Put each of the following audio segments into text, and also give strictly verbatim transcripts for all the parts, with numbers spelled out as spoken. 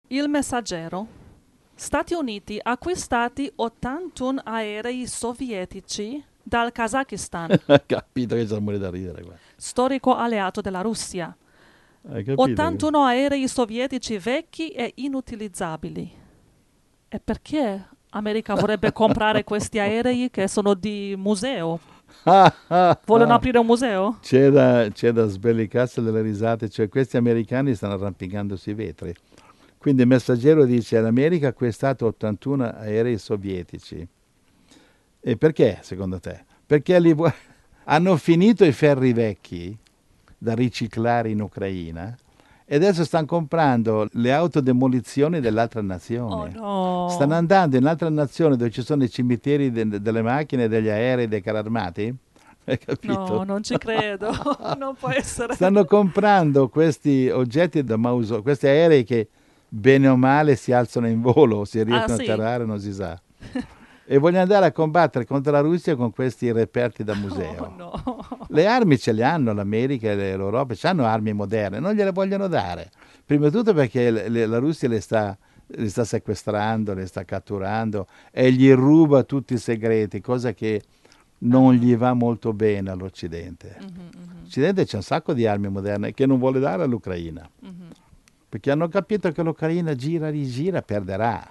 Il Messaggero. Stati Uniti acquistati ottantuno aerei sovietici dal Kazakistan, Capito che c'è morire da ridere qua. storico alleato della Russia. Hai capito? ottantuno aerei sovietici vecchi e inutilizzabili. E perché America vorrebbe comprare questi aerei che sono di museo? Ah, ah, Vogliono ah. aprire un museo? C'è da, c'è da sbellicarsi delle risate, cioè questi americani stanno arrampicandosi i vetri. Quindi il Messaggero dice l'America ha acquistato ottantuno aerei sovietici. E perché, secondo te? Perché li vu- hanno finito i ferri vecchi da riciclare in Ucraina e adesso stanno comprando le autodemolizioni dell'altra Oh nazione. no. Stanno andando in un'altra nazione dove ci sono i cimiteri de- delle macchine, degli aerei, dei carri armati. Hai capito? No, non ci credo. Non può essere. Stanno comprando questi oggetti da mausoleo, questi aerei che bene o male si alzano in volo, si Ah riescono a sì? atterrare, non si sa. E vogliono andare a combattere contro la Russia con questi reperti da Oh museo. no. Le armi ce le hanno l'America e le- l'Europa, hanno armi moderne, non gliele vogliono dare. Prima di tutto perché le- le- la Russia le sta, le sta sequestrando, le sta catturando e gli ruba tutti i segreti, cosa che non Ah. gli va molto bene all'Occidente. Mhm, mhm, L'Occidente c'è un sacco di armi moderne che non vuole dare all'Ucraina, mhm. perché hanno capito che l'Ucraina gira, rigira, perderà.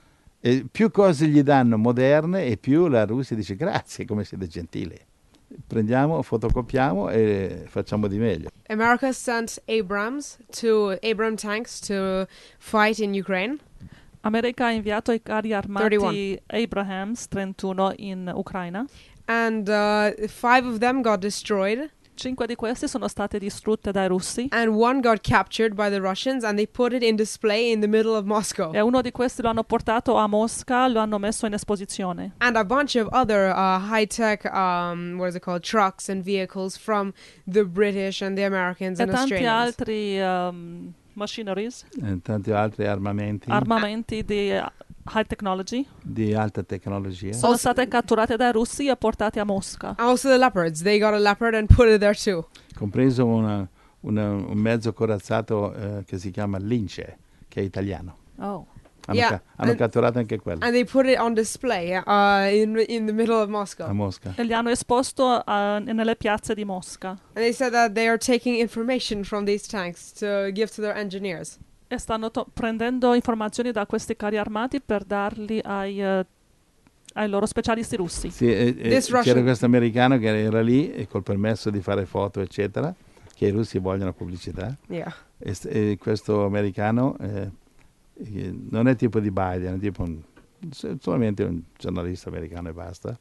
E più cose gli danno moderne e più la Russia dice grazie, come siete gentili. Prendiamo, fotocopiamo e facciamo di meglio. America sent Abrams to Abram tanks to fight in Ukraine. America ha inviato i carri armati trentuno. Abrams trentuno in Ucraina. And uh, five of them got destroyed, Cinque di queste sono state distrutte dai russi and one got captured by the Russians, and they put it in display in the middle of Moscow. e uno di questi lo hanno portato a Mosca, lo hanno messo in esposizione. And a bunch of other uh, high-tech, um, what is it called, trucks and vehicles from the British and the Americans E and tanti Australians. altri um, machineries, E tanti altri armamenti armamenti di uh, high technology, di alta tecnologia. sono Also- state catturate dai russi e portate a Mosca. Also the leopards. They got a leopard and put it there too. Compreso una- una- un mezzo corazzato eh, che si chiama Lince, che è italiano. Oh. Hanno, Yeah, ca- hanno and- catturato anche quello And they put it on display uh, in in the middle of Moscow. a Mosca. E li hanno esposto uh, nelle piazze di Mosca. And they said that they are taking information from these tanks to give to their engineers. E stanno to- prendendo informazioni da questi carri armati per darli ai, eh, ai loro specialisti russi. Sì, e- e This c'era Russian- questo americano che era lì e col permesso di fare foto, eccetera, che i russi vogliono pubblicità. Yeah. E, st- e questo americano eh, eh, non è tipo di Biden, è tipo un- s- solamente un giornalista americano e basta.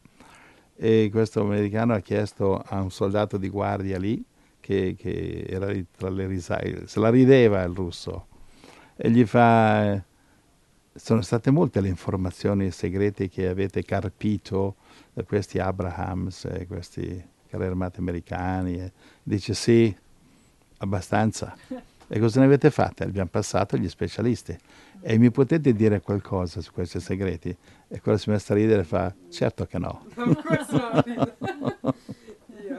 E questo americano ha chiesto a un soldato di guardia lì, che, che era lì tra le risate, se la rideva il russo, e gli fa: eh, sono state molte le informazioni segrete che avete carpito da questi Abrahams, e questi carri armati americani. E dice sì, abbastanza. E cosa ne avete fatte? Abbiamo passato agli specialisti. E mi potete dire qualcosa su questi segreti? E quello si è messo a ridere e fa: certo che no. Of course not. Yeah.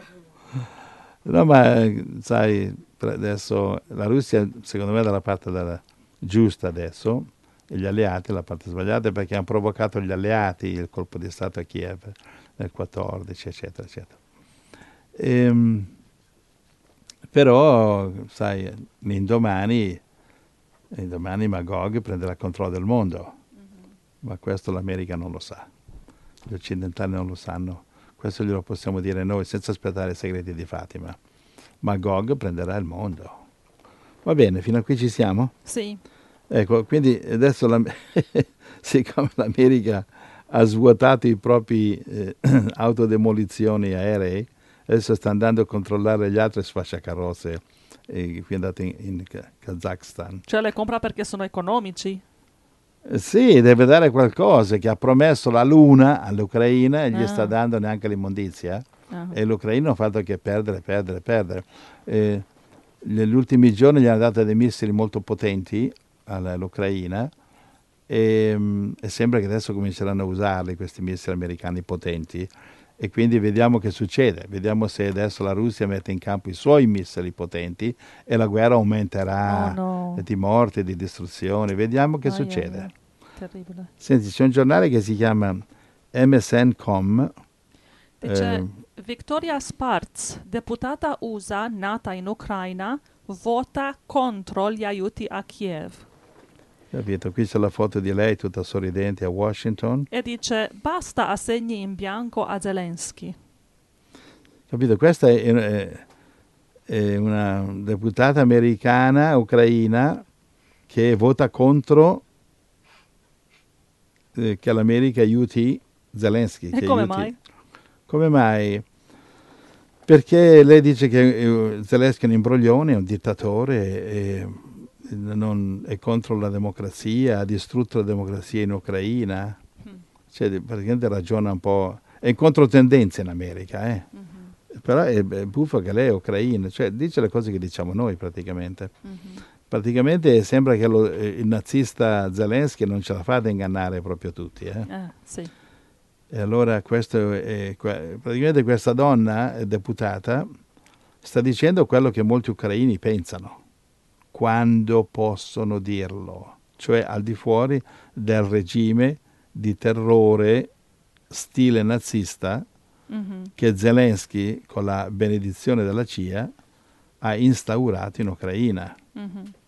No, ma eh, sai, per adesso la Russia secondo me è dalla parte della- giusta adesso, e gli alleati dalla parte sbagliata, perché hanno provocato gli alleati il colpo di Stato a Kiev nel quattordici, eccetera, eccetera. Ehm, però, sai, l'indomani, l'indomani Magog prenderà il controllo del mondo, ma questo l'America non lo sa, gli occidentali non lo sanno, questo glielo possiamo dire noi senza aspettare i segreti di Fatima. Magog prenderà il mondo. Va bene, fino a qui ci siamo? Sì. Ecco, quindi adesso la- siccome l'America ha svuotato i propri eh, autodemolizioni aerei, adesso sta andando a controllare gli altri sfasciacarrozze, eh, qui è andato in, in Ka- Kazakhstan. Cioè le compra perché sono economici. Eh, sì, deve dare qualcosa, che ha promesso la luna all'Ucraina e gli Ah. sta dando neanche l'immondizia. Ah. E l'Ucraina ha fatto che perdere, perdere, perdere. Eh, negli ultimi giorni gli hanno dato dei missili molto potenti alla- all'Ucraina e, mm, e sembra che adesso cominceranno a usarli questi missili americani potenti, e quindi vediamo che succede, vediamo se adesso la Russia mette in campo i suoi missili potenti e la guerra aumenterà Oh no. di morte, di distruzione, vediamo che Ai, ai, succede. ai. Terribile. Senti, c'è un giornale che si chiama M S N punto com. Dice eh, Victoria Sparz, deputata U S A nata in Ucraina, vota contro gli aiuti a Kiev. Capito? Qui c'è la foto di lei tutta sorridente a Washington. E dice basta assegni in bianco a Zelensky. Capito? Questa è, è- è una deputata americana, ucraina, che vota contro eh, che l'America aiuti Zelensky. E che come aiuti- mai? Come mai? Perché lei dice che eh, Zelensky è un imbroglione, è un dittatore, e, non- è contro la democrazia, ha distrutto la democrazia in Ucraina. Mm. Cioè, praticamente ragiona un po'. È in controtendenza in America, eh. Mhm, Però è, è buffo che lei è ucraina, cioè dice le cose che diciamo noi praticamente. mhm. Praticamente sembra che lo- eh, il nazista Zelensky non ce la fa ad ingannare proprio tutti, eh. Eh, sì. E allora questo è, que- praticamente questa donna eh, deputata sta dicendo quello che molti ucraini pensano, quando possono dirlo, cioè al di fuori del regime di terrore stile nazista Mhm. che Zelensky, con la benedizione della C I A, ha instaurato in Ucraina. Mhm.